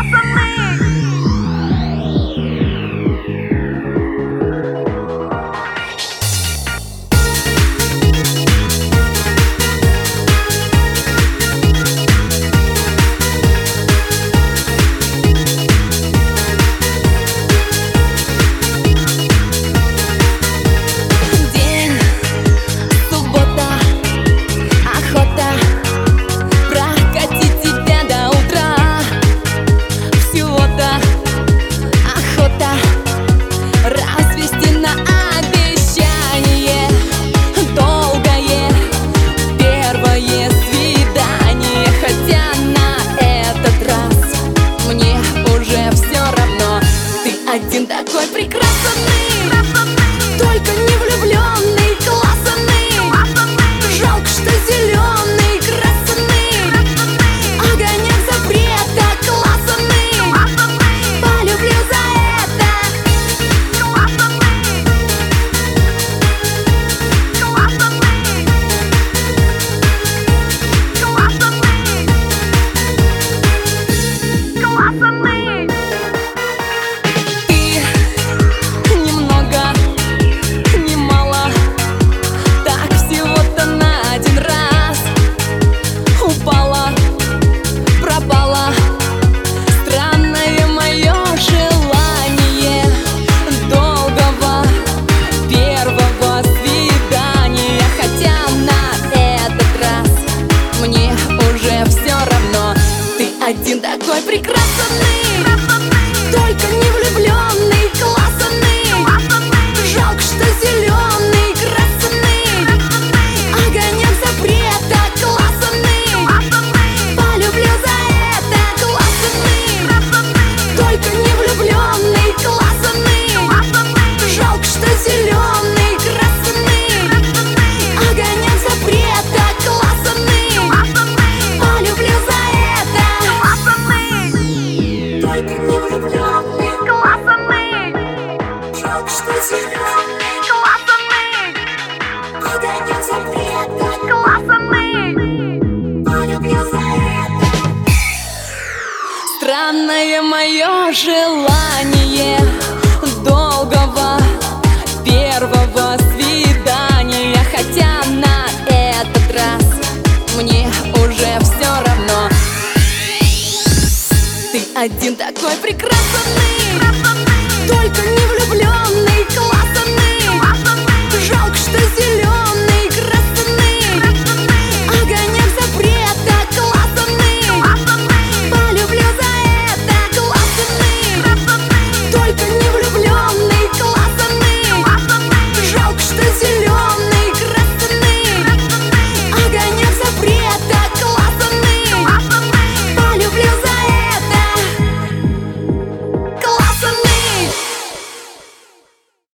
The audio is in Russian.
Один такой прекрасный, только не влюбленный, классный. Жалко, что зеленый, красный, огонек запрета, классный. Полюблю за это. Один такой прекрасный, только не влюбленный, классный. Жалко, что зеленый, красный, огонек запрета, классный. Полюблю за это, классный, только не влюбленный, классный. Жалко, что зеленый, красный, огонек запрета, классный. Полюблю за это. Только не влюбленный, классный. Жалко, что зеленый, классный, огонек запрета, классный. Полюблю за это. Странное мое желание долгого первого свидания, хотя на этот раз мне уже все равно. Ты один такой прекрасный, только не влюбленный, классный. Жалко, что зеленый.